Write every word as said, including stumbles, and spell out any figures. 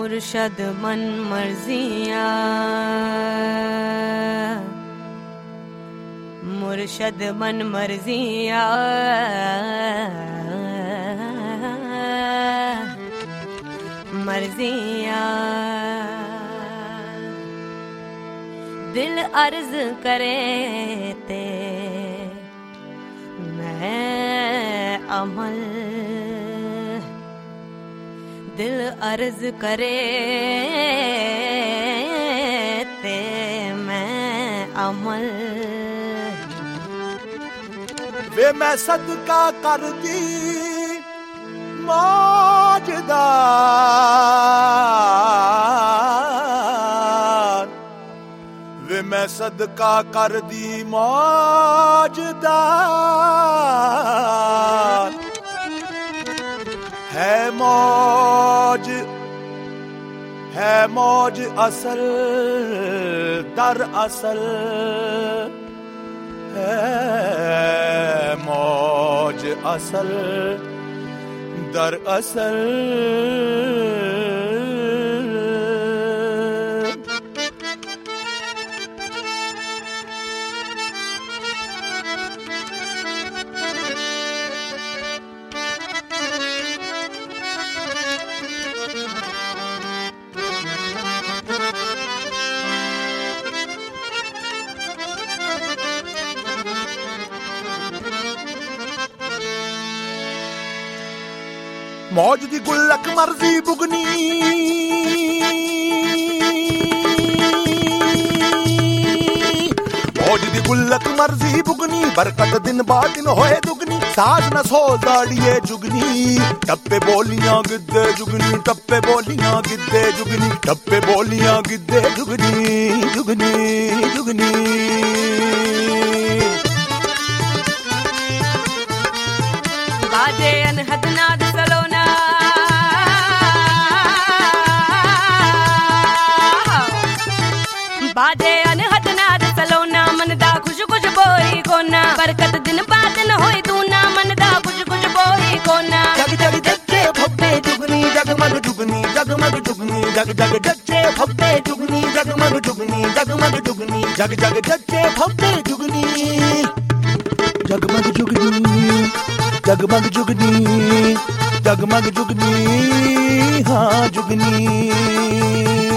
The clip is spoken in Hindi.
मुर्शद मन मर्जियाँ, मुर्शद मन मर्जियाँ, मर्जियाँ। दिल अर्ज करे ते मैं अमल, दिल अर्ज करे ते मैं अमल। वे मैं सदका कर दी मौजदा, वे मैं सदका कर दी मौजदा। है मौज, है मौज असल दर असल, है मौज असल दर असल। मौज दी गुल्लक मर्जी बुगनी, मौज दी गुल्लक मर्जी बुगनी, बरकत दिन बाद दिन होए दुगनी। साज न सो दाड़िए जुगनी, टप्पे बोलियां गिद्दे जुगनी, टप्पे बोलियां गिद्दे जुगनी, टप्पे बोलियां गिद्दे जुगनी, जुगनी जुगनी। बाजे अनहद नाद सलोना, बाजे अनहद नाद सलोना, मन दा खुश खुश बोई कोना। बरकत दिन बाद दिन होई दूना, मन दा खुश खुश बोई कोना। जग जग जच्चे फब्बे जुगनी, जगमग जुगनी, जगमग जुगनी, जग जग जच्चे फब्बे जुगनी, जगमग जुगनी, जगमग जुगनी, जग जग जच्चे फब्बे जुगनी, जगमग जुगनी, जगमग जुगनी, जगमग जुगनी, हाँ जुगनी।